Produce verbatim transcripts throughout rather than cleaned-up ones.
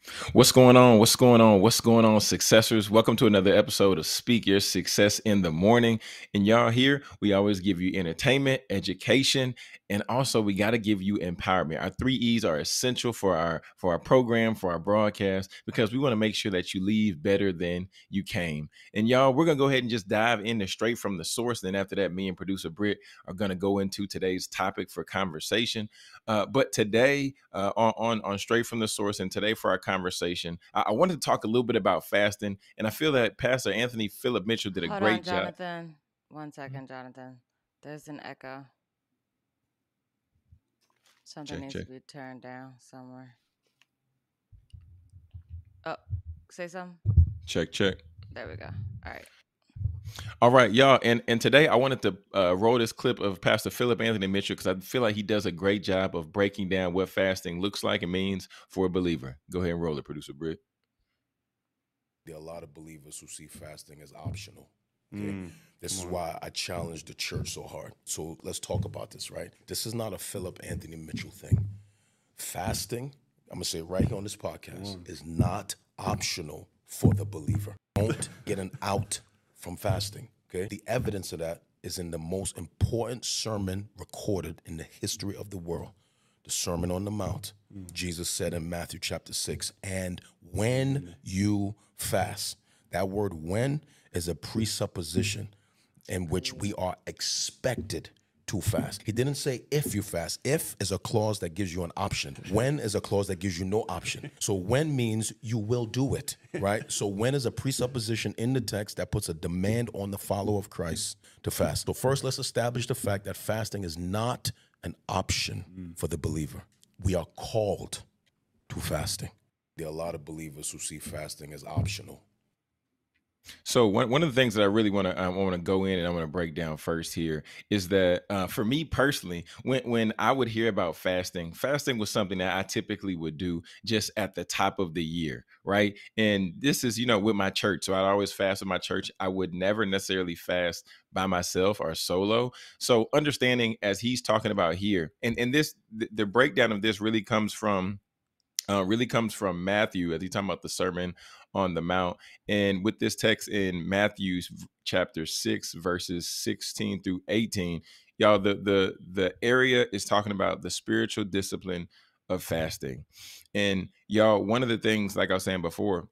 What's going on? What's going on? What's going on, successors? Welcome to another episode of Speak Your Success in the Morning. And y'all here, we always give you entertainment, education, and also we got to give you empowerment. Our three E's are essential for our for our program, for our broadcast, because we want to make sure that you leave better than you came. And y'all, we're gonna go ahead and just dive into straight from the source. Then after that, me and producer Britt are gonna go into today's topic for conversation. Uh, but today, uh, on, on on straight from the source, and today for our conversation, I, I wanted to talk a little bit about fasting, and I feel that Pastor Anthony Philip Mitchell did a Hold on, great job. Jonathan. One second, Jonathan. There's an echo. Something Check, needs check, to be turned down somewhere. Oh, say something. check, check. There we go. All right. All right, y'all, and and today I wanted to uh, roll this clip of Pastor Philip Anthony Mitchell because I feel like he does a great job of breaking down what fasting looks like and means for a believer. Go ahead and roll it, producer Britt. There are a lot of believers who see fasting as optional. Okay. Mm, This come is on. why I challenge the church so hard. So let's talk about this, right? This is not a Philip Anthony Mitchell thing. Fasting, I'm going to say it right here on this podcast, is not optional for the believer. Don't get an out from fasting, okay? The evidence of that is in the most important sermon recorded in the history of the world, the Sermon on the Mount. Jesus said in Matthew chapter six, and when you fast, that word when is a presupposition in which we are expected to fast. He didn't say if you fast. If is a clause that gives you an option. When is a clause that gives you no option. So when means you will do it, right? So when is a presupposition in the text that puts a demand on the follower of Christ to fast. So first, let's establish the fact that fasting is not an option for the believer. We are called to fasting. There are a lot of believers who see fasting as optional. So one one of the things that I really want to I want to go in and I want to break down first here is that uh, for me personally, when when I would hear about fasting, fasting was something that I typically would do just at the top of the year, right? And this is you know with my church, so I'd always fast with my church. I would never necessarily fast by myself or solo. So understanding as he's talking about here, and and this the, the breakdown of this really comes from uh, really comes from Matthew as he's talking about the Sermon on the Mount. And with this text in Matthew chapter six, verses sixteen through eighteen, y'all, the the the area is talking about the spiritual discipline of fasting. And y'all, one of the things, like I was saying before,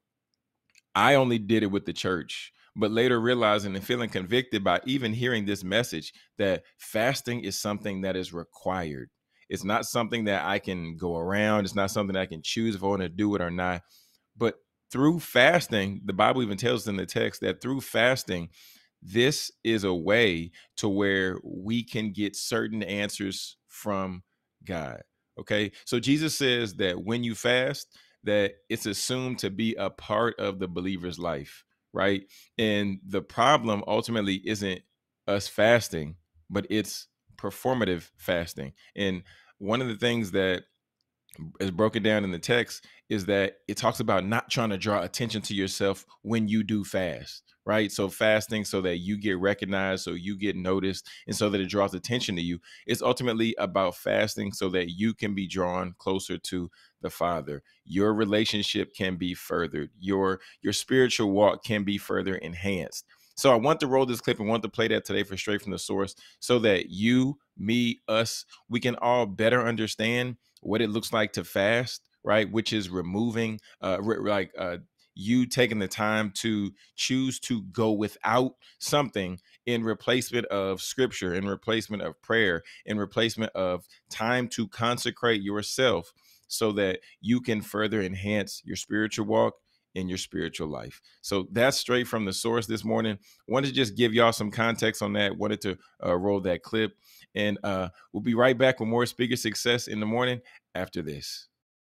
I only did it with the church, but later realizing and feeling convicted by even hearing this message that fasting is something that is required. It's not something that I can go around. It's not something I can choose if I want to do it or not. But through fasting, the Bible even tells us in the text that through fasting, this is a way to where we can get certain answers from God. Okay. So Jesus says that when you fast, that it's assumed to be a part of the believer's life, right? And the problem ultimately isn't us fasting, but it's performative fasting. And one of the things that is broken down in the text is that it talks about not trying to draw attention to yourself when you do fast, right? So fasting so that you get recognized, so you get noticed, and so that it draws attention to you. It's ultimately about fasting so that you can be drawn closer to the Father. Your relationship can be furthered. Your your spiritual walk can be further enhanced. So I want to roll this clip and want to play that today for straight from the source so that you, me, us, we can all better understand what it looks like to fast, right? Which is removing, uh, re- like uh, you taking the time to choose to go without something in replacement of scripture, in replacement of prayer, in replacement of time to consecrate yourself so that you can further enhance your spiritual walk in your spiritual life. So that's straight from the source this morning. Wanted to just give y'all some context on that. Wanted to uh, roll that clip. And uh, we'll be right back with more Speaker Success in the morning after this.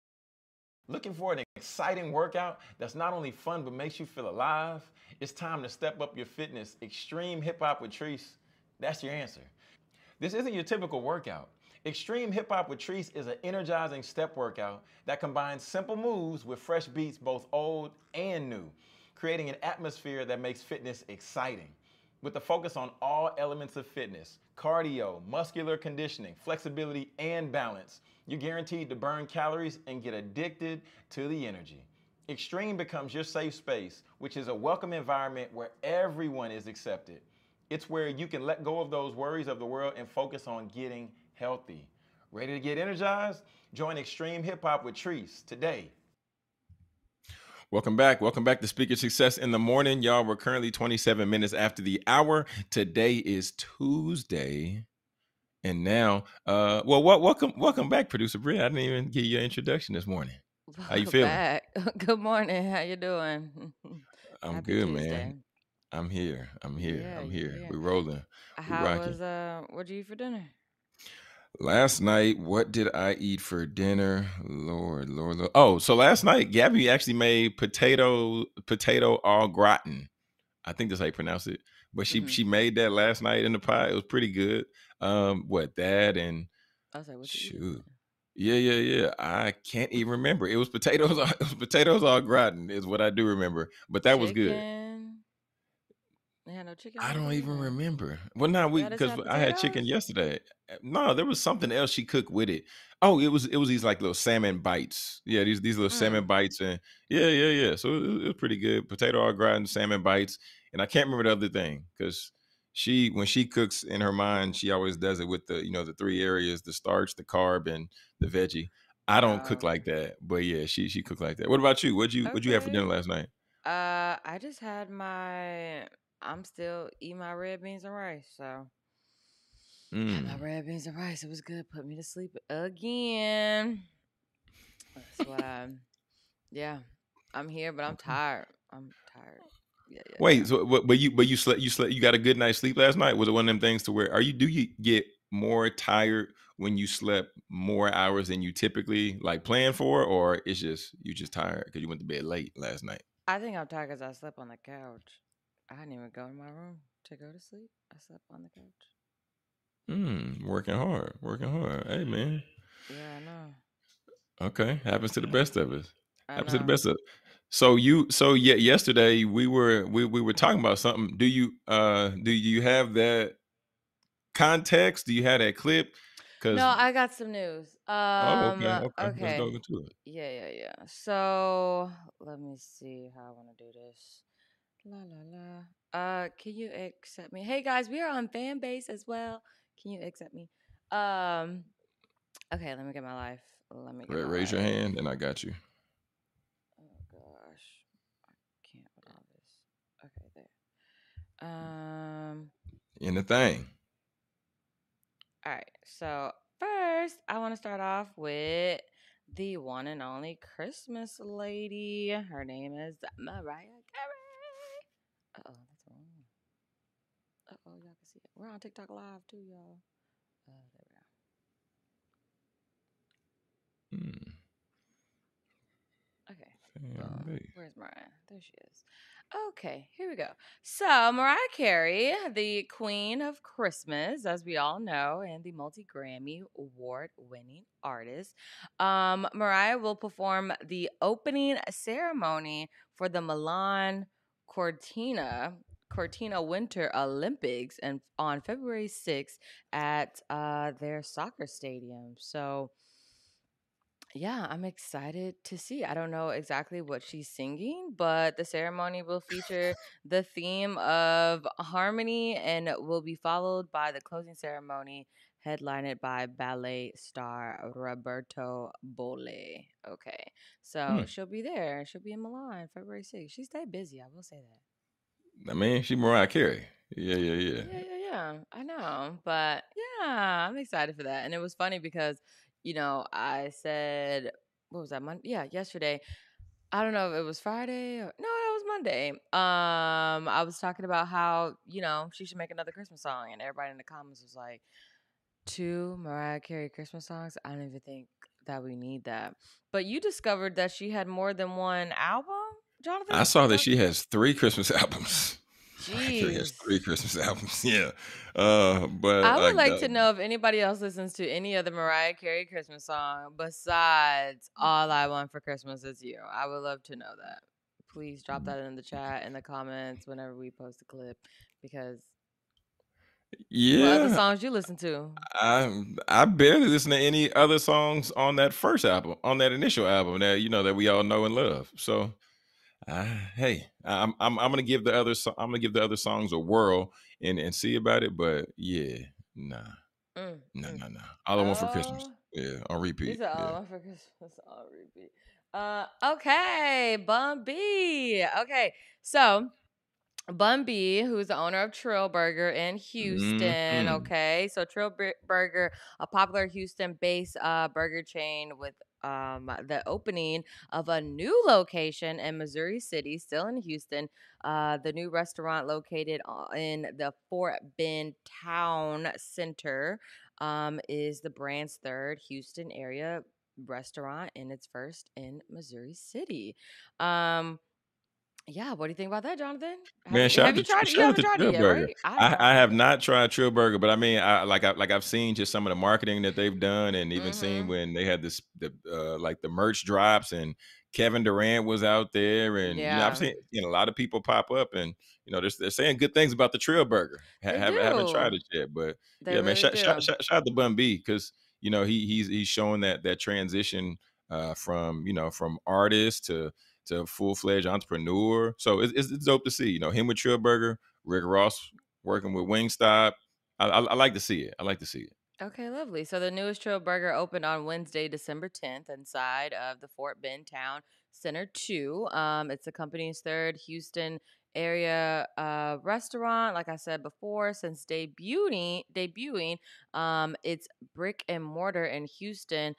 Looking for an exciting workout that's not only fun but makes you feel alive? It's time to step up your fitness. Extreme Hip Hop with Treese, that's your answer. This isn't your typical workout. Extreme Hip Hop with Treese is an energizing step workout that combines simple moves with fresh beats, both old and new, creating an atmosphere that makes fitness exciting. with a focus on all elements of fitness, cardio, muscular conditioning, flexibility, and balance. You're guaranteed to burn calories and get addicted to the energy. Extreme becomes your safe space, which is a welcome environment where everyone is accepted. It's where you can let go of those worries of the world and focus on getting healthy. Ready to get energized? Join Extreme Hip Hop with Treese today. Welcome back. Welcome back to Speaker Success in the Morning. Y'all, we're currently twenty-seven minutes after the hour. Today is Tuesday. And now, uh, well, what, welcome, welcome back, Producer Bria. I didn't even give you an introduction this morning. How you Welcome feeling? back. Good morning. How you doing? I'm Happy good, Tuesday. man. I'm here. I'm here. Yeah, I'm yeah, here. yeah. We're rolling. We How rocking. was uh? What'd you eat for dinner? Last night, what did I eat for dinner? Lord, Lord, Lord. Oh, so last night, Gabby actually made potato, potato au gratin. I think that's how you pronounce it. But she Mhm. she made that last night in the pie. It was pretty good. Um, what that and I was like, what you eating? shoot, yeah, yeah, yeah. I can't even remember. It was potatoes. It was potatoes au gratin is what I do remember. But that was good. Chicken. They had no chicken I that don't day. even or- remember. Well, not we Y'all just because had I had chicken potatoes? yesterday. Uh, No, there was something else she cooked with it. Oh, it was it was these like little salmon bites. Yeah, these these little salmon Mm. bites and yeah, yeah, yeah. So it, was- it was pretty good. Potato au gratin, salmon bites, and I can't remember the other thing because she when she cooks in her mind, she always does it with the you know the three areas: the starch, the carb, and the veggie. I don't cook Um. like that, but yeah, she she cooked like that. What about you? What'd you what'd you have for dinner Okay. last night? Uh, I just had my. I'm still eating my red beans and rice, so had my Mm. red beans and rice. It was good. Put me to sleep again. That's what I'm. Yeah, I'm here, but I'm Okay. tired. I'm tired. Yeah, yeah, yeah. Wait, so but, but you but you slept you slept you got a good night's sleep last night? Was it one of them things to where are you do you get more tired when you slept more hours than you typically like plan for, or it's just you just tired because you went to bed late last night? I think I'm tired because I slept on the couch. I didn't even go in my room to go to sleep. I slept on the couch. Mm, working hard, working hard. Hey man, Yeah, I know. okay, happens to the best of us. I Happens to the know. best of. So you so yeah, yesterday we were we we were talking about something. Do you uh do you have that context? Do you have that clip? No, Because I got some news. oh, Um, okay, okay, let's go okay. into it. Yeah, yeah, yeah. So let me see how I want to do this. La la la. Uh, can you accept me? Hey guys, we are on fan base as well. Can you accept me? Um, okay, let me get my life. Let me get Ra- my Raise your life. hand, and I got you. Oh gosh, I can't with all this. Okay, there. Um. In the thing. All right. So first, I want to start off with the one and only Christmas lady. Her name is Mariah Carey. Uh oh, that's wrong. Uh oh, y'all can see it. We're on TikTok live too, y'all. Uh, there we Hmm. go. Okay. Fan Boom. base. Where's Mariah? There she is. Okay, here we go. So, Mariah Carey, the queen of Christmas, as we all know, and the multi Grammy award winning artist. Um, Mariah will perform the opening ceremony for the Milan Cortina. Cortina Winter Olympics and on February sixth at uh, their soccer stadium. So, yeah, I'm excited to see. I don't know exactly what she's singing, but the ceremony will feature the theme of harmony and will be followed by the closing ceremony headlined by ballet star Roberto Bolle. Okay. So Hmm. she'll be there. She'll be in Milan February sixth. She stayed busy, I will say that. I mean, she Mariah Carey. Yeah, yeah, yeah. Yeah, yeah, yeah. I know. But yeah, I'm excited for that. And it was funny because, you know, I said, what was that? Monday? Yeah, yesterday. I don't know if it was Friday or no, it was Monday. Um, I was talking about how, you know, she should make another Christmas song. And everybody in the comments was like, two Mariah Carey Christmas songs? I don't even think that we need that. But you discovered that she had more than one album, I Jonathan? saw that Talk- she has three Christmas albums. Mariah Carey has Jeez. three Christmas albums. Yeah. Uh, but I would like like to the, know if anybody else listens to any other Mariah Carey Christmas song besides All I Want for Christmas Is You. I would love to know that. Please drop that in the chat, in the comments, whenever we post a clip, because What other Yeah, songs you listen to? I I barely listen to any other songs on that first album, on that initial album that you know that we all know and love. So, uh, hey, I'm I'm I'm gonna give the other so- I'm gonna give the other songs a whirl and and see about it. But yeah, nah, Mm, nah, mm. nah, nah. All I want for Christmas, Oh, yeah, on you repeat, said yeah. oh, I forgot that's all repeat. Uh, okay, Bun B. Okay, so Bun B, who's the owner of Trill Burger in Houston. Hmm. Okay, so Trill Bur- Burger, a popular Houston-based uh, burger chain with um the opening of a new location in Missouri City, still in Houston. Uh, the new restaurant located o- in the Fort Bend Town Center um, is the brand's third Houston area restaurant and its first in Missouri City. Um, yeah, what do you think about that, Jonathan? Have Man, you shout have out you to Tr- tried it? You shout out haven't to tried it Trill yet, Burger. right? I I, I have. have not tried Trill Burger, but I mean, I like I like I've seen just some of the marketing that they've done, and even seen Mm-hmm. when they had this the uh, like the merch drops, and Kevin Durant was out there, and you know I've Yeah, seen you know a lot of people pop up, and you know they're, they're saying good things about the Trill Burger. Ha- they haven't haven't do. tried it yet, but They yeah, man, really shout shout do. shout, shout out to Bun B because you know he he's he's showing that that transition uh, from you know from artist to to full fledged entrepreneur. So it's, it's it's dope to see. You know him with Trill Burger, Rick Ross working with Wingstop. I, I, I like to see it. I like to see it. Okay, lovely. So the newest Trail Burger opened on Wednesday, December tenth, inside of the Fort Bend Town Center two. Um, it's the company's third Houston area uh, restaurant. Like I said before, since debuting, debuting, um, it's brick and mortar in Houston.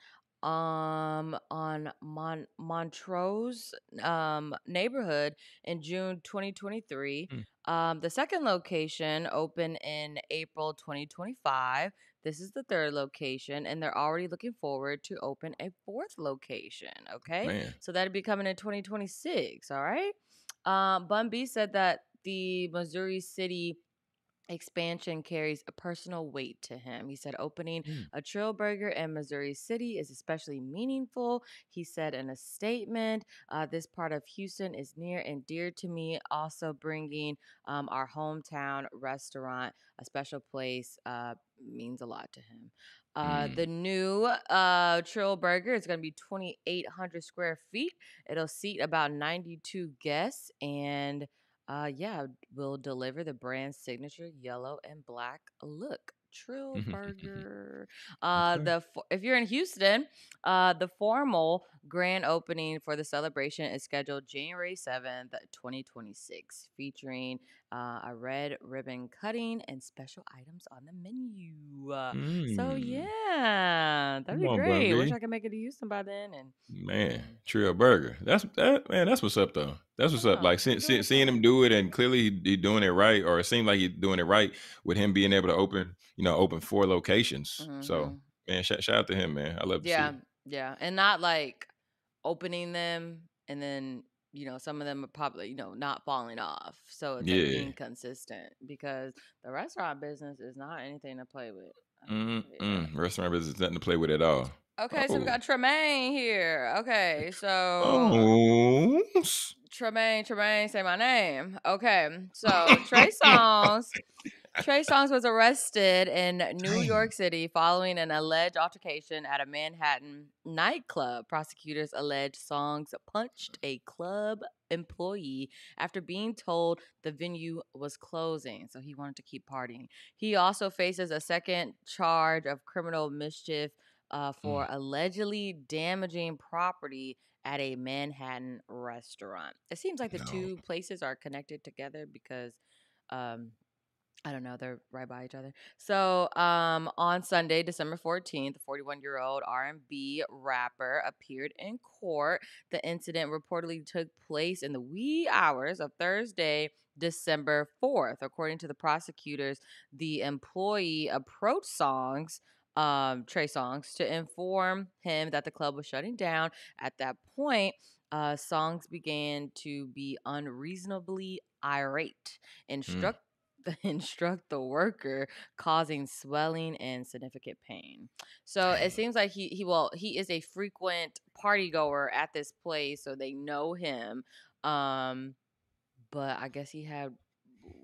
Um, on Mon- Montrose um neighborhood in June twenty twenty-three. Mm, Um, the second location opened in April twenty twenty-five. This is the third location, and they're already looking forward to open a fourth location. Okay, man. so that'll be coming in twenty twenty-six. All right. Um, Bun B said that the Missouri City expansion carries a personal weight to him. He said opening Mm, a Trill Burger in Missouri City is especially meaningful. He said in a statement, uh, this part of Houston is near and dear to me, also bringing um, our hometown restaurant a special place uh, means a lot to him. Uh, the mm. new uh, Trill Burger is going to be twenty-eight hundred square feet. It'll seat about ninety-two guests and uh, yeah, will deliver the brand's signature yellow and black look. Trill Burger. Uh, Okay. the fo- if you're in Houston, uh, the formal grand opening for the celebration is scheduled January seventh, twenty twenty-six, featuring uh, a red ribbon cutting and special items on the menu. Uh, so Mm. yeah, that'd Come be on, Bun great. Wish B. I could make it to Houston by then. And Man, um, Trill Burger. That's that man. That's what's up though. That's what's up. yeah, Like see, he's doing see, his seeing him thing. do it, and clearly he, he doing it right, or it seemed like he's doing it right with him being able to open, you know, open four locations. So Hmm. man, shout, shout out to him, man. I love to see Yeah, it. yeah, and not like opening them and then you know some of them are probably you know not falling off. So it's like Yeah. being consistent because the restaurant business is not anything to play with. I can tell you that. Mm-mm. Restaurant business is nothing to play with at all. Okay, so we Oh. got Tremaine here. Okay, so Oh. s- Tremaine, Tremaine, say my name. Okay, so Trey Songz Trey Songz was arrested in New Dang. York City following an alleged altercation at a Manhattan nightclub. Prosecutors allege Songz punched a club employee after being told the venue was closing, so he wanted to keep partying. He also faces a second charge of criminal mischief uh, for Mm, allegedly damaging property at a Manhattan restaurant. It seems like the no. two places are connected together because um, I don't know. They're right by each other. So, um, on Sunday, December fourteenth, the forty-one-year-old R and B rapper appeared in court. The incident reportedly took place in the wee hours of Thursday, December fourth. According to the prosecutors, the employee approached Songs, um, Trey Songs, to inform him that the club was shutting down. At that point, uh, Songs began to be unreasonably irate, Mm, instruct instruct the worker, causing swelling and significant pain. So it dang. seems like he he well he is a frequent party goer at this place, so they know him. Um, but I guess he had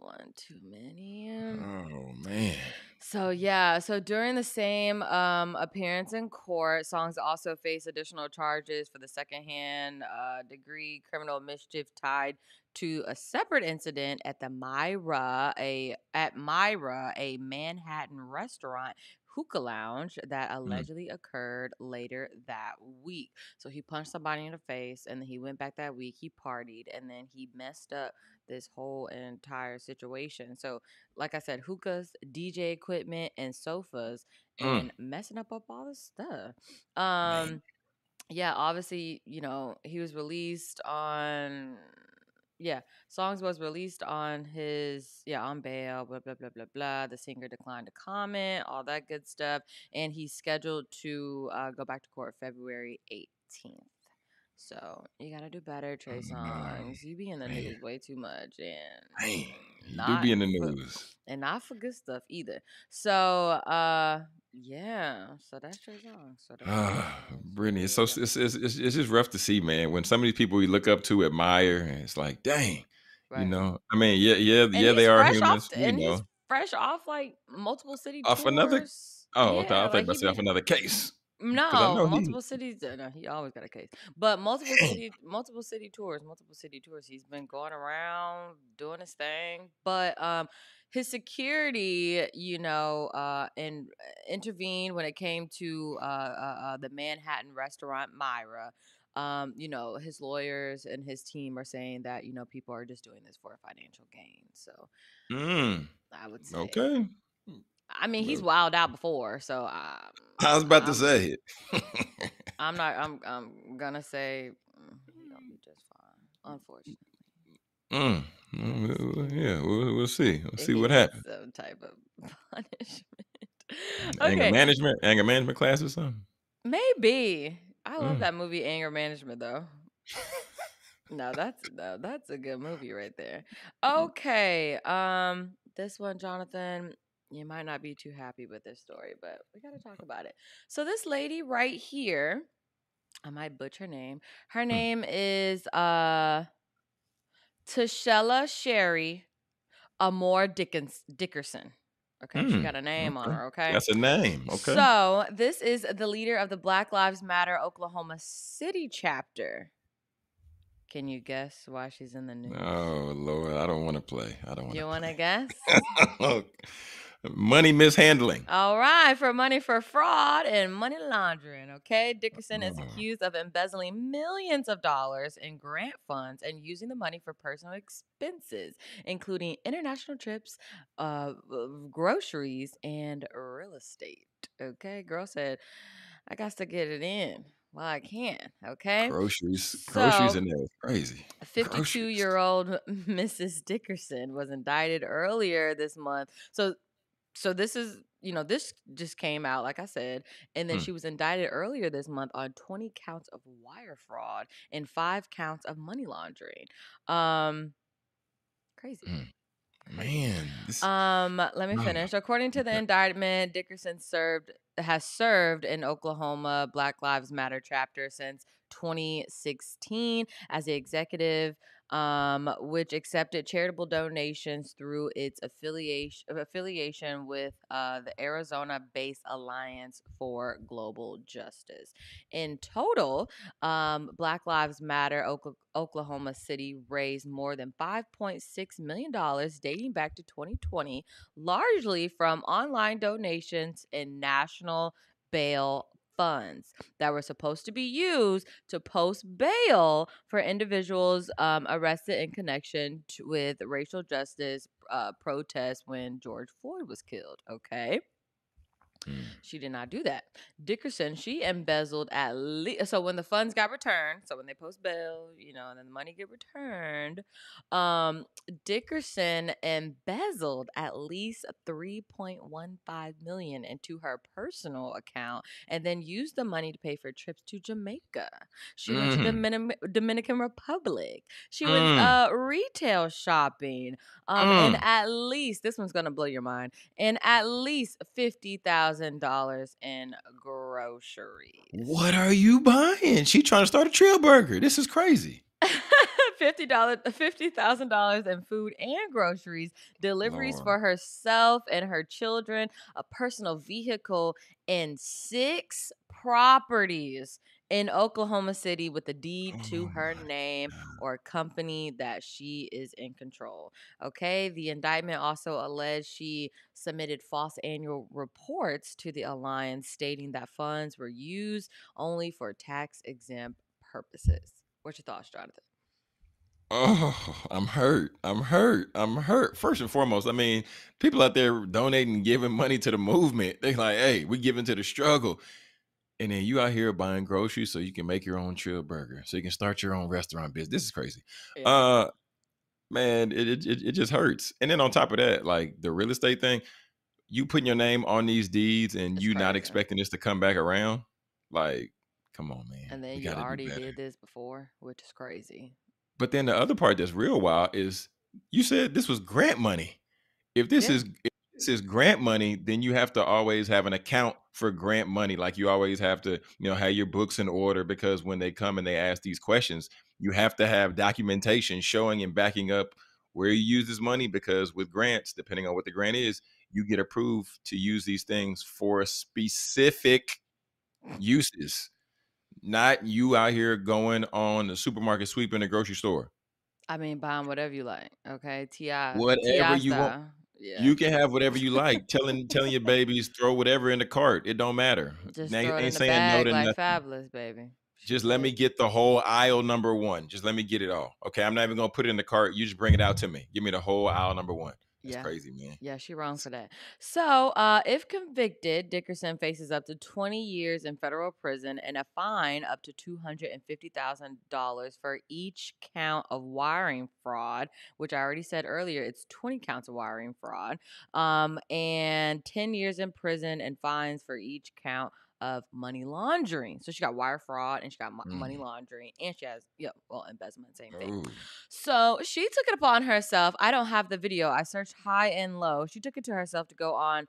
one too many. Oh man. So yeah, so during the same um, appearance in court, Songs also faced additional charges for the secondhand uh, degree criminal mischief tied to a separate incident at the Myra, a at Myra, a Manhattan restaurant hookah lounge that Mm. allegedly occurred later that week. So he punched somebody in the face, and then he went back that week. He partied, and then he messed up this whole entire situation. So like I said, hookahs, D J equipment, and sofas, Mm. and messing up up all this stuff. Man. Um, yeah, obviously, you know, he was released on. Yeah, Songs was released on his yeah on bail. Blah blah blah blah blah. The singer declined to comment, all that good stuff, and he's scheduled to uh, go back to court February eighteenth. So you gotta do better, Trey Um, Songs. You be in the man. news way too much, and Man. You do not be in the for news. and not for good stuff either. So uh yeah, so that's Trey Songs. So that's Trey Ah, Songs. So Brittany, there it's you so go. it's, it's it's it's just rough to see, man. When some of these people we look up to, admire, and it's like, dang, you Right. know. I mean, yeah, yeah, And yeah, they he's are fresh off humans, t- you and he's know. fresh off like multiple city Off another. tours. Oh, okay. I Yeah, thought like about he to say off been another case because I no, know he. multiple cities. uh, No, he always got a case. But multiple Dang. city, multiple city tours, multiple city tours. He's been going around doing his thing. But um, his security, you know, uh, and intervened when it came to uh, uh, uh the Manhattan restaurant Myra. Um, you know, his lawyers and his team are saying that you know people are just doing this for a financial gain. So Mm, I would say, okay. I mean, he's Well, wilded out before, so um, I was about to I'm say it. I'm not. I'm. I'm gonna say mm, he gonna be just fine. Unfortunately, Mm, mm, we'll well, see yeah, we'll, we'll see. We'll if see he what gets happens. some type of punishment. Anger Okay, management, anger management class or something. maybe. I love Mm. that movie, Anger Management, though. No, that's no, that's a good movie right there. Okay, um, this one, Jonathan, you might not be too happy with this story, but we gotta talk about it. So this lady right here, I might butcher her name. Her Mm. name is uh Tashella Sherry Amore Dickens Dickerson. Okay, she Mm, got a name on okay. her, okay? That's a name. Okay. So this is the leader of the Black Lives Matter Oklahoma City chapter. Can you guess why she's in the news? Oh Lord, I don't want to play. I don't want You to want to play. guess? Money mishandling. All right, for money for fraud and money laundering. Okay, Dickerson is Oh. accused of embezzling millions of dollars in grant funds and using the money for personal expenses, including international trips, uh, groceries, and real estate. Okay, girl said, I got to get it in while I can. Okay, Groceries, groceries so in there is crazy. Groceries. fifty-two-year-old Missus Dickerson was indicted earlier this month. So so this is, you know, this just came out, like I said, and then Mm. she was indicted earlier this month on twenty counts of wire fraud and five counts of money laundering. Um, crazy. Mm. Crazy. Man, this, Um, let me oh, finish. According to the okay. indictment, Dickerson served has served in Oklahoma Black Lives Matter chapter since twenty sixteen as the executive, um, which accepted charitable donations through its affiliation affiliation with uh, the Arizona-based Alliance for Global Justice. In total, um, Black Lives Matter Okla- Oklahoma City raised more than five point six million dollars dating back to twenty twenty, largely from online donations and national bail funds that were supposed to be used to post bail for individuals um, arrested in connection to, with racial justice uh, protests when George Floyd was killed. Okay. Mm. She did not do that. Dickerson, she embezzled at least. So when the funds got returned, so when they post bail, you know, and then the money get returned, um, Dickerson embezzled at least three point one five million into her personal account, and then used the money to pay for trips to Jamaica. She went to the Mm. Dominic- Dominican Republic. She went Mm. uh, retail shopping, um, and Mm. at least this one's gonna blow your mind. And at least fifty thousand dollars in groceries. What are you buying? She trying to start a trail burger. This is crazy. fifty dollars fifty thousand dollars in food and groceries, deliveries Lord. for herself and her children, a personal vehicle, and six properties in Oklahoma City with a deed to Oh her my name God. or company that she is in control. Okay, the indictment also alleged she submitted false annual reports to the alliance stating that funds were used only for tax exempt purposes. What's your thoughts, Jonathan? Oh, I'm hurt. I'm hurt. I'm hurt. First and foremost, I mean, people out there donating, giving money to the movement. They like, hey, we giving to the struggle. And then you out here buying groceries so you can make your own chill burger, so you can start your own restaurant business. This is crazy. Yeah, Uh, man, it it it it just hurts. And then on top of that, like the real estate thing, you putting your name on these deeds and it's you not crazy. expecting this to come back around. Like, come on, man. And then We you got to do already better. did this before, which is crazy. But then the other part that's real wild is you said this was grant money. If this Yeah. is if this is grant money, then you have to always have an account for grant money. Like you always have to, you know, have your books in order because when they come and they ask these questions, you have to have documentation showing and backing up where you use this money because with grants, depending on what the grant is, you get approved to use these things for specific uses. Not you out here going on the supermarket sweep in the grocery store. I mean, buying whatever you like. Okay, Ti Whatever Ti you want. style. Yeah, You can have whatever you like. Telling telling your babies throw whatever in the cart. It don't matter. just They throw it in ain't the saying no bag to like nothing. Fabulous, baby. She Just let me said, get the whole aisle number one. Just let me get it all. Okay, I'm not even gonna put it in the cart. You just bring it out to me. Give me the whole aisle number one. That's yeah. crazy, man. Yeah, she wrong for that. So, uh, if convicted, Dickerson faces up to twenty years in federal prison and a fine up to two hundred fifty thousand dollars for each count of wiring fraud, which I already said earlier, it's twenty counts of wiring fraud, um, and ten years in prison and fines for each count of money laundering. So she got wire fraud and she got mo- money Mm. laundering and she has, yeah, well, embezzlement, same thing. Oh, So she took it upon herself. I don't have the video. I searched high and low. She took it to herself to go on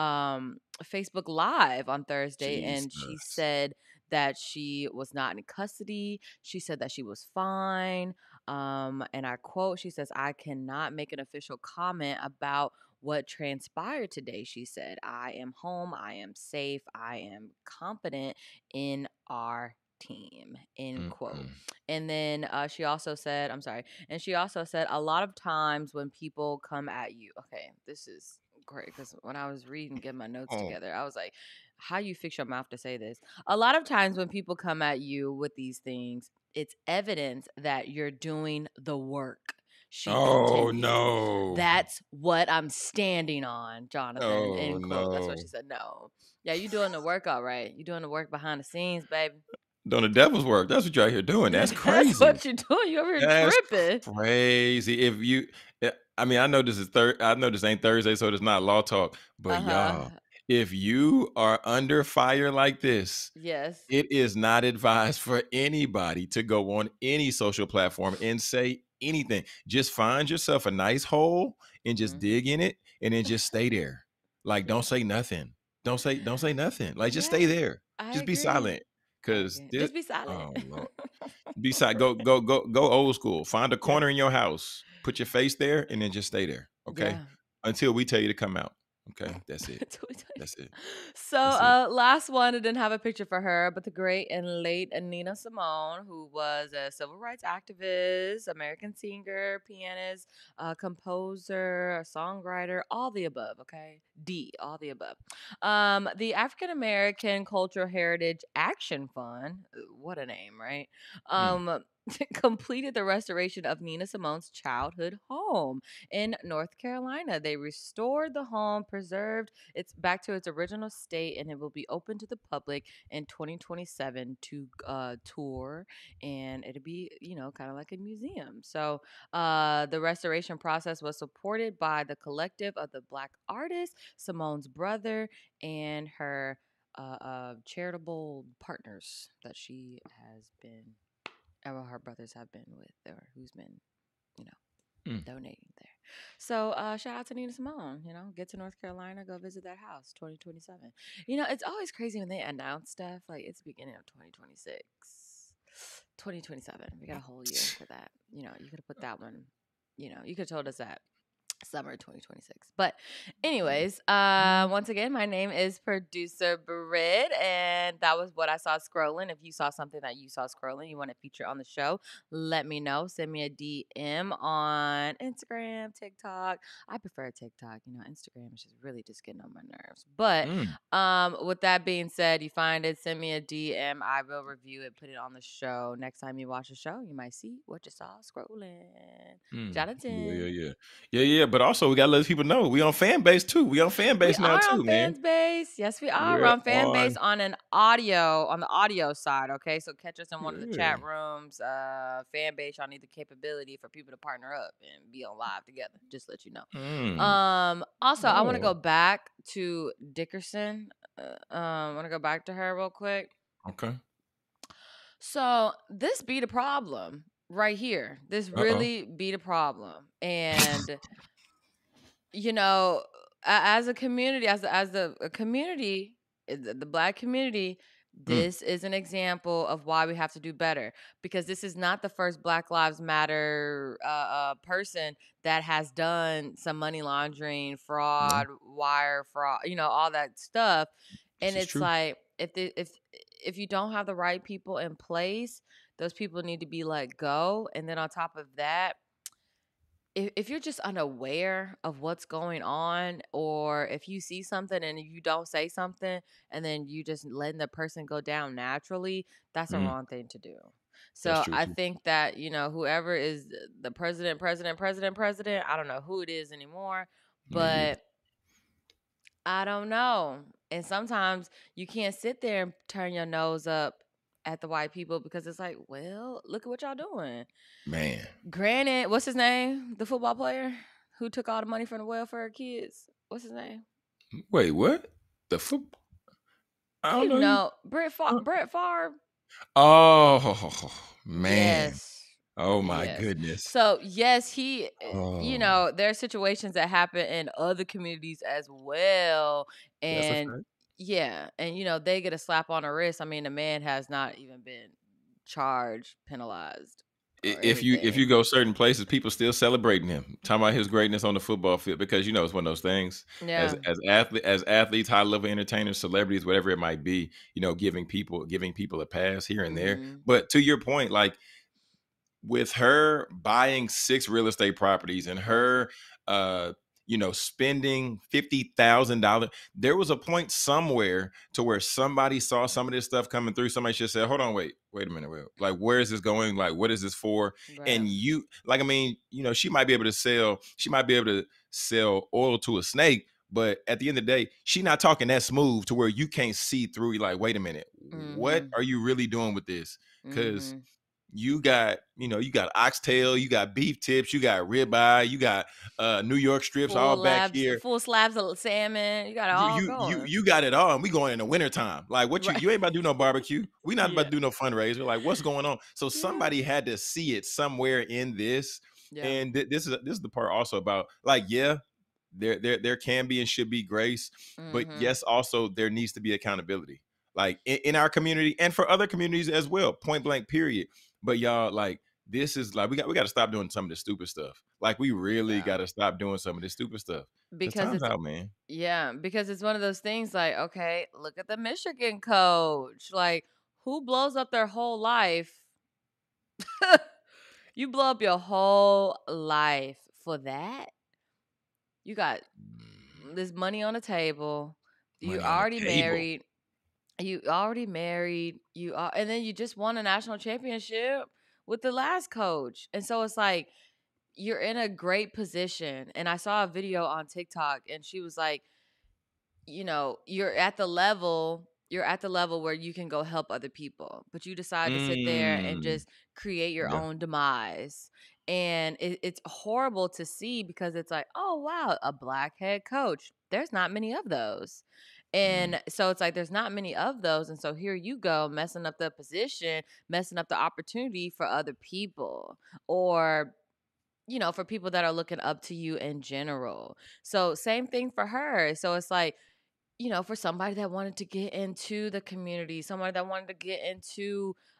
um Facebook Live on Thursday and she Jesus. said that she was not in custody. She said that she was fine. Um and I quote, she says, "I cannot make an official comment about what transpired today." She said, "I am home. I am safe. I am confident in our team." End quote. Mm-mm. And then uh, she also said, I'm sorry, and she also said, a lot of times when people come at you, okay, this is great because when I was reading, getting my notes Oh, together, I was like, how you fix your mouth to say this? A lot of times when people come at you with these things, it's evidence that you're doing the work. She oh continued. no. That's what I'm standing on, Jonathan. Oh End quote. That's what no. she said. No. Yeah, you doing the work all right. You doing the work behind the scenes, baby. Doing the devil's work. That's what you're out here doing. That's That's crazy. what you're doing. You over here That's tripping. crazy. If you, eh, I mean, I know this is third. I know this ain't Thursday, so it's not law talk. But Uh huh. y'all, if you are under fire like this, Yes. it is not advised for anybody to go on any social platform and say anything. Just find yourself a nice hole and just Hmm. dig in it, and then just stay there. Like, Yeah. don't say nothing. Don't say, don't say nothing. Like, just stay Yeah. there. I Just be agree. silent. I Cause agree. this, Just be silent. oh Lord. Beside, go go go go old school. Find a Yeah. corner in your house. Put your face there, and then just stay there. Okay, Yeah. until we tell you to come out. Okay, that's it. twenty twenty. That's it. So, That's it. uh, last one, I didn't have a picture for her, but the great and late Nina Simone, who was a civil rights activist, American singer, pianist, uh, composer, a songwriter, all the above. Okay, D, all the above. Um, the African American Cultural Heritage Action Fund, uh, what a name, right? Mm. Um, completed the restoration of Nina Simone's childhood home in North Carolina. They restored the home, preserved it's back to its original state, and it will be open to the public in twenty twenty-seven to uh, tour, and it'll be, you know, kind of like a museum. So uh, the restoration process was supported by the collective of the Black artist, Simone's brother, and her uh, uh, charitable partners that she has been, or her brothers have been with, or who's been, you know, Mm. donating there. So uh shout out to Nina Simone, you know, get to North Carolina, go visit that house, twenty twenty-seven. You know, it's always crazy when they announce stuff like it's beginning of twenty twenty-six. twenty twenty-seven. We got a whole year for that. You know, you could have put that one. You know, you could have told us that summer twenty twenty-six. But anyways, uh, once again, my name is Producer Britt, and that was what I saw scrolling. If you saw something that you saw scrolling, you want to feature on the show, let me know. Send me a D M on Instagram, TikTok. I prefer TikTok. You know, Instagram is just really just getting on my nerves. But Mm. um, with that being said, you find it, send me a D M. I will review it, put it on the show. Next time you watch the show, you might see what you saw scrolling. Mm. Jonathan. Yeah, yeah, yeah. Yeah, yeah. But also we gotta let people know we on fan base too. We on fan base We now are too, on man. Fans Base. Yes, we are. We're We're on Fan Base on on an audio, on the audio side, okay? So catch us in one of the Yeah. chat rooms. Uh, Fan Base, y'all need the capability for people to partner up and be on live together. Just let you know. Mm. Um, also, I want to Oh. go back to Dickerson. Uh, um, I want to go back to her real quick. Okay. So this be the problem right here. This Uh-oh. really be the problem. And you know, a- as a community, as a, as a, a community, uh, the, the black community, Mm. this is an example of why we have to do better, because this is not the first Black Lives Matter uh, uh, person that has done some money laundering, fraud, wire fraud, you know, all that stuff. This And is it's true. like if the, if if you don't have the right people in place, those people need to be let go. And then on top of that, if, if you're just unaware of what's going on, or if you see something and you don't say something and then you just letting the person go down naturally, that's a Mm. wrong thing to do. That's So true I too. think that, you know, whoever is the president, president, president, president, I don't know who it is anymore, Me either. but I don't know. And sometimes you can't sit there and turn your nose up at the white people, because it's like, well, look at what y'all doing. Man. Granted, what's his name? The football player who took all the money from the welfare kids. What's his name? Wait, what? The football? I don't You know. you- know, Brett Fa- Uh, Brett Favre. Oh man. Yes. Oh my Yes. goodness. So yes, he. uh, You Oh, know, there are situations that happen in other communities as well, that's a and fact. yeah, and you know they get a slap on the wrist. I mean, the man has not even been charged, penalized, I- or If you if anything. you go certain places, people still celebrating him, talking about his greatness on the football field, because you know it's one of those things. As Yeah. as athlete as athletes, high level entertainers, celebrities, whatever it might be, you know, giving people giving people a pass here and there. Mhm. But to your point, like with her buying six real estate properties and her uh you know spending fifty thousand dollars, there was a point somewhere to where somebody saw some of this stuff coming through. Somebody should say, hold on, wait wait a minute, wait, like where is this going, like what is this for? Right. And you, like, I mean, you know, she might be able to sell she might be able to sell oil to a snake, but at the end of the day, she not talking that smooth to where you can't see through. You're like, wait a minute, what Mhm. are you really doing with this? Because Mhm. you got, you know, you got oxtail, you got beef tips, you got ribeye, you got uh New York strips Full all back labs, here. full slabs of salmon. You got it You all you you going. you got it all, and we going in the wintertime. Like what you Right. you ain't about to do no barbecue. We not about Yeah. to do no fundraiser. Like what's going on? So Yeah. somebody had to see it somewhere in this. Yeah. And th- this is this is the part also about, like, yeah, there there there can be and should be grace, but Mhm. yes, also there needs to be accountability, like in, in our community and for other communities as well. Point blank, period. But y'all, like, this is like we got we got to stop doing some of this stupid stuff. Like we really Yeah. got to stop doing some of this stupid stuff. Cause Because time's it's out, man. yeah, because it's one of those things like, okay, look at the Michigan coach. Like, who blows up their whole life? You blow up your whole life for that? You got this money on the table. You Money on the already table. married. You already married. You are, and then you just won a national championship with the last coach. And so it's like you're in a great position. And I saw a video on TikTok, and she was like, you know, you're at the level, you're at the level where you can go help other people, but you decide to sit there and Mm, just create your yeah. own demise. And it, it's horrible to see, because it's like, oh, wow, a black head coach. There's not many of those. Mm. And so it's like there's not many of those. And so here you go, messing up the position, messing up the opportunity for other people, or you know, for people that are looking up to you in general. So same thing for her. So it's like, you know, for somebody that wanted to get into the community, somebody that wanted to get into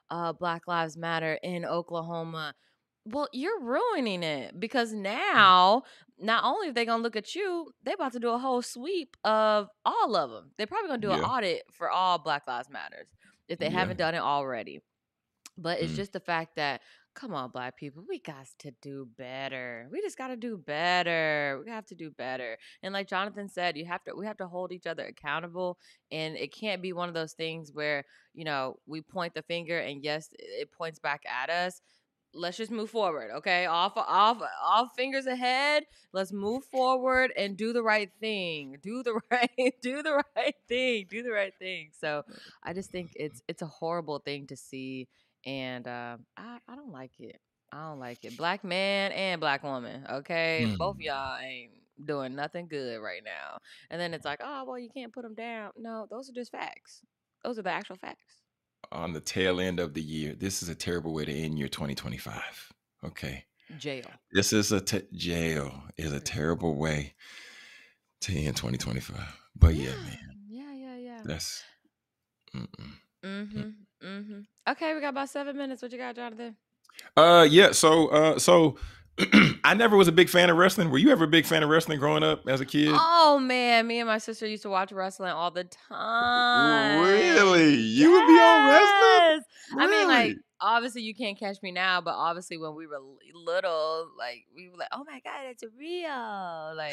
uh, Black Lives Matter in Oklahoma. Well, you're ruining it because now, not only are they gonna look at you, they about to do a whole sweep of all of them. They're probably gonna do an Yeah. audit for all Black Lives Matters if they Yeah. haven't done it already. But it's Mm. just the fact that, come on, Black people, we got to do better. We just got to do better. We have to do better. And like Jonathan said, you have to. We have to hold each other accountable, and it can't be one of those things where, you know, we point the finger and yes, it it points back at us. Let's just move forward, okay? Off, off, off fingers ahead. Let's move forward and do the right thing. Do the right, do the right thing. Do the right thing. So, I just think it's it's a horrible thing to see, and uh, I I don't like it. I don't like it. Black man and black woman, okay? Both of Mm. y'all ain't doing nothing good right now. And then it's like, oh well, you can't put them down. No, those are just facts. Those are the actual facts. On the tail end of the year, this is a terrible way to end your twenty twenty-five. Okay. Jail. This is a t- jail is a Mhm. terrible way to end twenty twenty-five. But yeah, Yeah, man, yeah, yeah, yeah. that's mm-mm. Mm-hmm. Mm-hmm. Okay, we got about seven minutes. What you got, Jonathan? Uh yeah, so uh so I never was a big fan of wrestling. Were you ever a big fan of wrestling growing up as a kid? Oh man, me and my sister used to watch wrestling all the time. Really? You would be on wrestling? Yes. I mean, like, Really? obviously you can't catch me now, but obviously when we were l- little, like we were like, oh my god, it's real. Like,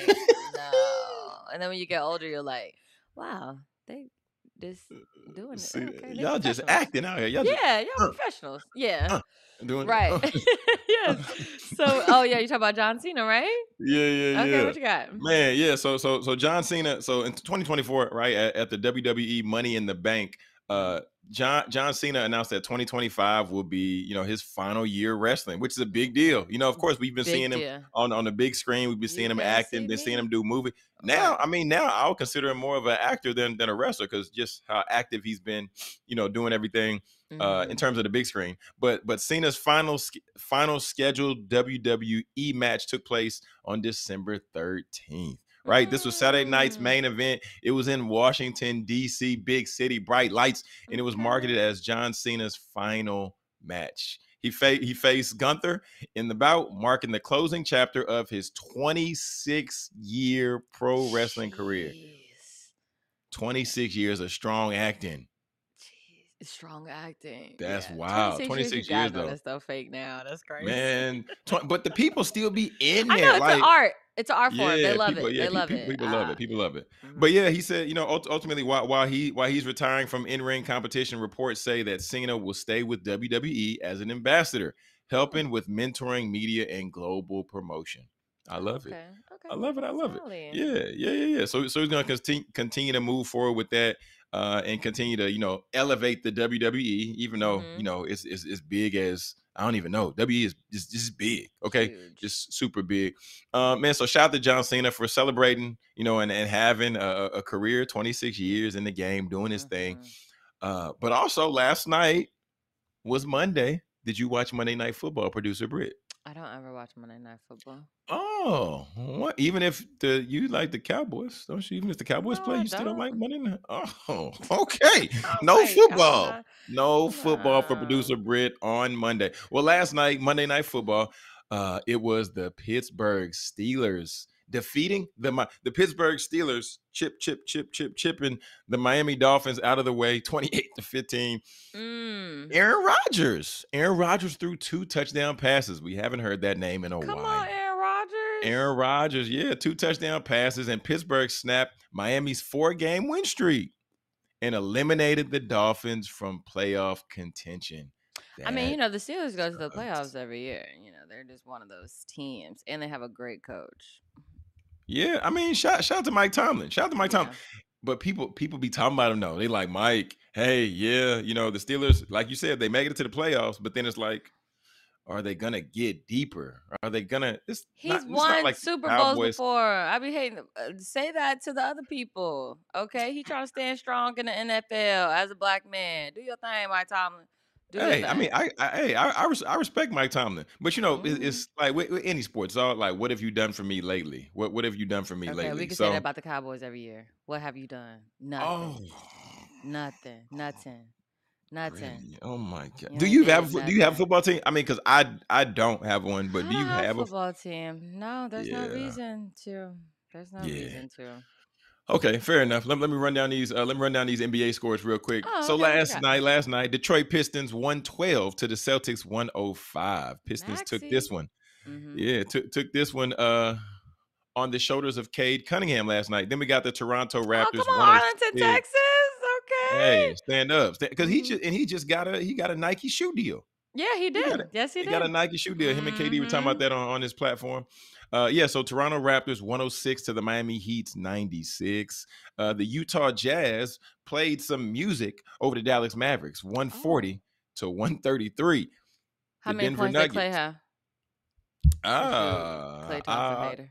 no. And then when you get older, you're like, wow, they just doing it. See, Okay, they y'all just professionals. acting out here. Y'all just Yeah, y'all uh, professionals. Yeah. uh, doing Right. uh. Yes. So, oh yeah, you talk about John Cena, right? Yeah, yeah, Okay, yeah. what you got? Man, yeah. So, so, so John Cena. So in twenty twenty-four, right at, at the W W E Money in the Bank, uh, John John Cena announced that twenty twenty-five will be, you know, his final year wrestling, which is a big deal. You know, of course, we've been Big seeing him deal. on on the big screen. We've been You seeing him can't acting, see been seeing me. him do movie. Now, Right. I mean, now I'll consider him more of an actor than than a wrestler because just how active he's been, you know, doing everything uh, in Mhm. terms of the big screen. But but Cena's final sch- final scheduled W W E match took place on December thirteenth. Right, this was Saturday night's Mm, main event. It was in Washington D C, big city, bright lights, and it was marketed okay. as John Cena's final match. He fa- he faced Gunther in the bout, marking the closing chapter of his twenty-six year pro wrestling career. Jeez. twenty-six years of strong acting. Jeez. Strong acting. That's Yeah. wild. twenty-six years, you twenty-six years gotta know though. that's so fake now. That's crazy. Man, tw- but the people still be in I know there. it's an Like, art. It's an art form. They yeah, love people, it. yeah, They pe- love people, it. people love Uh, it. People love it. mhm. But yeah, he said, you know, ult- ultimately, while while he while he's retiring from in-ring competition, reports say that Cena will stay with W W E as an ambassador, Hmm. helping with mentoring, media, and global promotion. I love it. Okay. Okay. I love it. I love it. Sally. Yeah, yeah, yeah, yeah. So, so he's gonna continue continue to move forward with that, uh, and continue to, you know, elevate the W W E, even though, you Mhm. know, it's it's as big as I don't even know. W W E is just just big, okay, Huge. just super big. Uh, man, so shout out to John Cena for celebrating, you know, and and having a, a a career, twenty-six years in the game, doing his thing. Mhm. Uh, but also last night was Monday. Did you watch Monday Night Football, producer Britt? I don't ever watch Monday Night Football. Oh, what? Even if the you like the Cowboys, don't you? Even if the Cowboys No, play, I you still don't like don't. Monday Night. Oh, okay. I was No like, I'm football. not. No football for No. producer Britt on Monday. Well, last night, Monday Night Football, uh, it was the Pittsburgh Steelers defeating the Mi- the Pittsburgh Steelers, chip, chip, chip, chip, chipping the Miami Dolphins out of the way, twenty-eight to fifteen. Mm. Aaron Rodgers. Aaron Rodgers threw two touchdown passes. We haven't heard that name in a Come while. on, Aaron Rodgers. Aaron Rodgers, yeah, two touchdown passes, and Pittsburgh snapped Miami's four-game win streak and eliminated the Dolphins from playoff contention. I mean, you That know, the Steelers go to the sucks. playoffs every year. You know, they're just one of those teams, and they have a great coach. Yeah, I mean, shout, shout out to Mike Tomlin. Shout out to Mike Yeah. Tomlin. But people people be talking about him though. They like, Mike, hey, yeah, you know, the Steelers, like you said, they make it to the playoffs, but then it's like, are they gonna get deeper? Are they gonna? It's He's not. It's not won like the Super Bowls Cowboys. before. I be hating. Uh, say that to the other people, okay? He trying to stand strong in the N F L as a black man. Do your thing, Mike Tomlin. Do your Hey, I mean, thing. I, I, hey, I, I, res- I respect Mike Tomlin, but you know, it, Mhm. it's like with, with any sport, it's all like, what have you done for me lately? What, what have you done for me Okay, lately? we can say that So, about the Cowboys every year. What have you done? Nothing. oh, Nothing. Nothing. Nothing. Really? Oh my god. You Do ain't you have a did fo- do you have a nothing. football team? I mean, because I I don't have one, I but do don't you have a have a? f- football team. No, there's no Yeah, reason to. There's no yeah. reason to. Okay, fair enough. Let, let me run down these. Uh, let me run down these N B A scores real quick. Oh, So okay. What you last got? night, last night, Detroit Pistons one twelve to the Celtics one oh five. Pistons took this Maxie. one. Mm-hmm. Yeah, took took this one uh on the shoulders of Cade Cunningham last night. Then we got the Toronto Oh, come Raptors on, Arlington, one oh six. Texas. Okay. Hey, stand up, because he Mhm. just and he just got a he got a Nike shoe deal. Yeah, he He got did. a Yes, he he got a did. Nike shoe deal. Him and K D were talking about Mhm. that on, on his platform. Uh, yeah, so Toronto Raptors one oh six to the Miami Heat's ninety-six. Uh, the Utah Jazz played some music over the Dallas Mavericks, one Oh. forty to one thirty-three. How The many Denver points did Clay Nuggets. have? If you Ah, Clay Thompson ah, hater.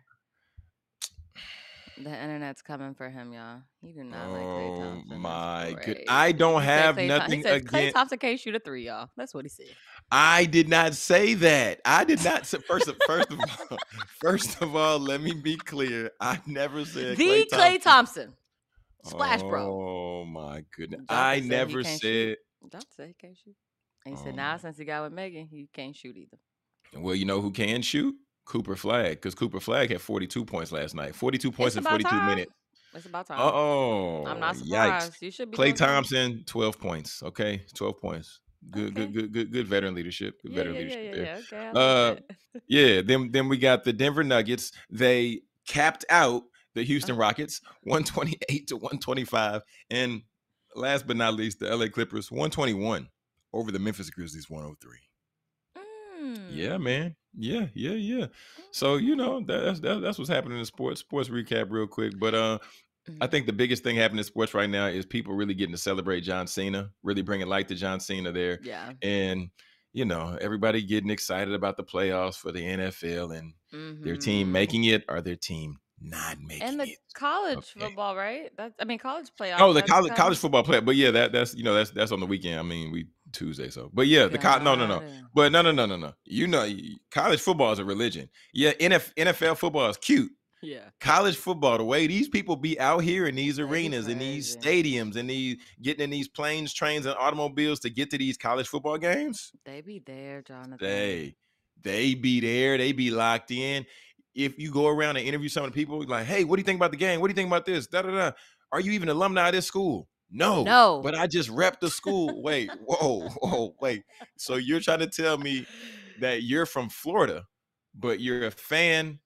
The internet's coming for him, y'all. He do not like Clay oh Thompson. my That's good. crazy. I don't He said have Clay Thompson. He nothing says Clay against. Thompson can't shoot a three, y'all. That's what he said. I did not say that. I did not say. First of first of all, first of all, let me be clear. I never said The Clay Clay Thompson. Thompson. Splash Bro. Oh my goodness. Jonathan I said he never can't said. shoot. Jonathan said he can't shoot. And he Oh said now my. since he got with Megan, he can't shoot either. Well, you know who can shoot? Cooper Flag, because Cooper Flag had forty-two points last night. forty-two points It's in about forty-two time. minutes. It's about time. Oh, I'm not yikes. surprised. You should be Clay doing something. Thompson, twelve points. Okay, twelve points. Good, Okay. good, good, good, good veteran leadership. Good Yeah, veteran yeah, yeah, leadership yeah, there. yeah. Okay, I like Uh, that. yeah. Then, then we got the Denver Nuggets. They capped out the Houston Uh-huh. Rockets, one twenty-eight to one twenty-five, and last but not least, the L A Clippers, one twenty-one over the Memphis Grizzlies, one oh three. Yeah, Mm. man. Yeah, yeah, yeah. So you Okay. know that, that's that, that's what's happening in sports. Sports recap real quick, but uh, I Mhm. think the biggest thing happening in sports right now is people really getting to celebrate John Cena, really bringing light to John Cena there, Yeah. and you know everybody getting excited about the playoffs for the N F L and their team Mhm. making it or their team not And making the it. college Okay. football, right? That's I mean college playoffs. Oh, the That's college college coming. football player, but yeah, that that's you know that's that's on the weekend. I mean, we Tuesday, so but yeah, the co- no no no, Got it. but no no no no no. You know, y- college football is a religion. Yeah, N F N F L football is cute. Yeah. College football, the way these people be out here in these They be arenas, in these crazy. stadiums, and these getting in these planes, trains, and automobiles to get to these college football games, They be there, Jonathan. they they be there, they be locked in. If you go around and interview some of the people, like, hey, what do you think about the game? What do you think about this? Da da da. Are you even alumni of this school? No, No. but I just rep the school. Wait, whoa, whoa, wait. So you're trying to tell me that you're from Florida, but you're a fan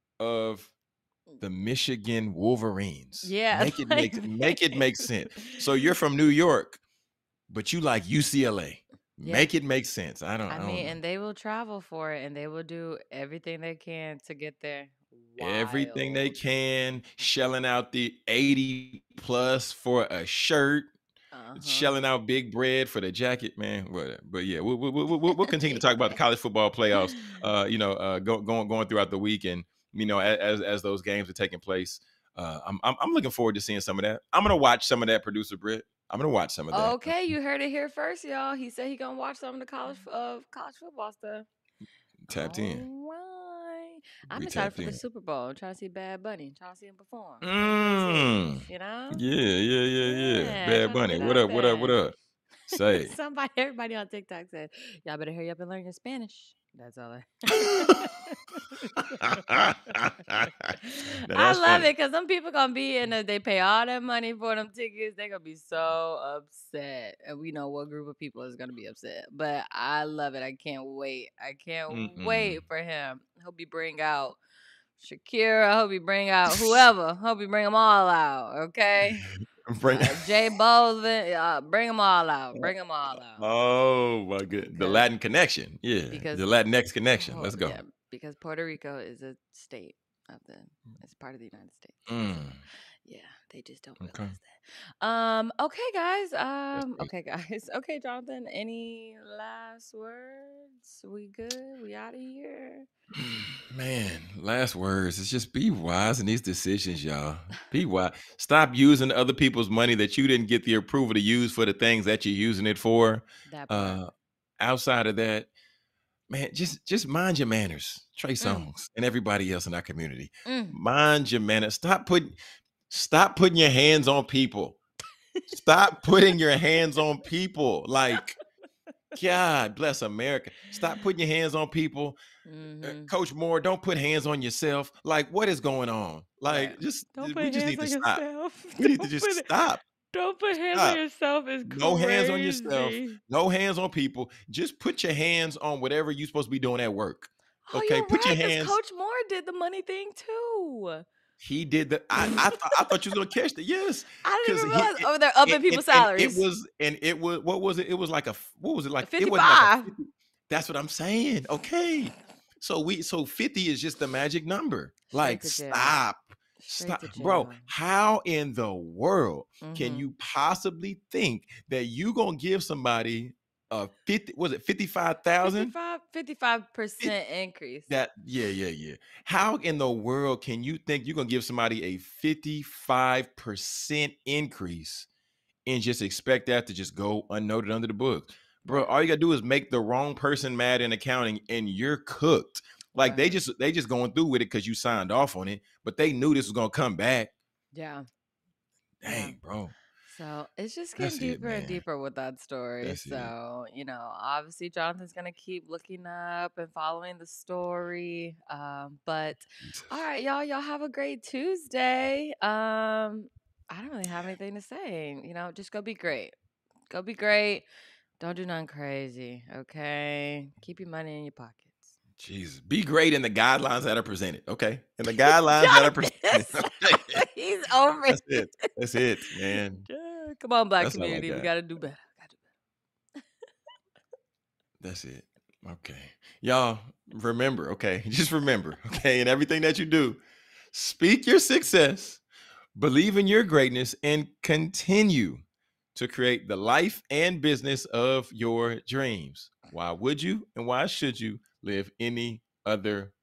of the Michigan Wolverines? Yeah. Make it Like make make it make sense. So you're from New York, but you like U C L A. Yeah. Make it make sense. I don't. I, I don't mean, know. and they will travel for it and they will do everything they can to get there. Everything they Wild. can, shelling out the eighty plus for a shirt, Uh-huh. shelling out big bread for the jacket, man. Whatever. But yeah, we'll, we'll, we'll, we'll we'll continue to talk about the college football playoffs. Uh, you know, uh, go, going going throughout the week, and you know, a- as as those games are taking place, uh, I'm, I'm I'm looking forward to seeing some of that. I'm gonna watch some of that, producer Britt. I'm gonna watch some of that. Okay, you heard it here first, y'all. He said he gonna watch some of the college of college football stuff. Tapped in. All right. I'm We excited tapped for the in. Super Bowl. I'm trying to see Bad Bunny. Trying to see him perform. Trying to see Mm. it, you know? Yeah, yeah, yeah, yeah. Yeah, Bad trying to Bunny. get What out up? What up? What there. up? Say. Somebody, everybody on TikTok said, y'all better hurry up and learn your Spanish. That's all I. Now I that's love funny. it because some people gonna be in it. They pay all that money for them tickets. They gonna be so upset, and we know what group of people is gonna be upset. But I love it. I can't wait. I can't Mm-mm. wait for him. Hope he bring out Shakira. Hope he bring out whoever. Hope he bring them all out. Okay. Bring- Uh, Jay Bolvin. Uh, bring them all out. Bring them all out. Oh my good. The Because Latin connection. Yeah. because The Latinx connection. oh, Let's go. yeah, because Puerto Rico is a state of the. It's part of the United States. So, Mm, yeah, they just don't okay. realize that. Um. Okay, guys. That's Um. good. Okay, guys. Okay, Jonathan. Any last words? We good? We out of here? Man, last words. It's just be wise in these decisions, y'all. Be wise. Stop using other people's money that you didn't get the approval to use for the things that you're using it for. That part. Uh, outside of that, man, just just mind your manners. Trey Mm. Songz and everybody else in our community. Mm. Mind your manners. Stop putting stop putting your hands on people. Stop putting your hands on people. Like, God bless America. Stop putting your hands on people. Uh, Mm-hmm. Coach Moore, don't put hands on yourself. Like, what is going on? Right. Like, just Don't we put just hands need on to stop. yourself. We need to Don't just put it. stop. Don't put hands on Stop. yourself is No hands on yourself. crazy. No hands on people. Just put your hands on whatever you're supposed to be doing at work. Oh, Okay, you're put your right, because hands. Coach Moore did the money thing too. He did the. I I, th- I thought you was gonna catch the yes. I didn't even Because realize. he Oh, they're upping and, people's and, and it salaries. was and it was what was it? It was like a what was it like? It wasn't like a fifty-five. fifty. That's what I'm saying. Okay, so we so fifty is just the magic number. Straight Like to jail. stop, Straight stop, to jail. bro. How in the world can Mhm. you possibly think that you gonna give somebody a fifty? Was it fifty five thousand? fifty-five percent increase. That yeah, yeah, yeah. How in the world can you think you're gonna give somebody a fifty-five percent increase and just expect that to just go unnoted under the book? Bro, Right. all you gotta do is make the wrong person mad in accounting and you're cooked. Like they Right. just they just going through with it because you signed off on it, but they knew this was gonna come back. Yeah. Yeah. Dang, bro. So it's just getting That's it, deeper and man. deeper with that story. That's it. So, you know, obviously Jonathan's gonna keep looking up and following the story. Um, but Jesus. all right, y'all, y'all have a great Tuesday. Um, I don't really have anything to say. You know, just go be great. Go be great. Don't do nothing crazy. Okay. Keep your money in your pockets. Jesus. Be great in the guidelines that are presented. Okay. In the guidelines that are presented. Okay. He's over That's it. it. That's it, man. Yeah, come on, Black That's all I community. We got. gotta do better. Gotta do That's it. Okay. Y'all remember, okay? Just remember, okay? In everything that you do, speak your success, believe in your greatness, and continue to create the life and business of your dreams. Why would you and why should you live any other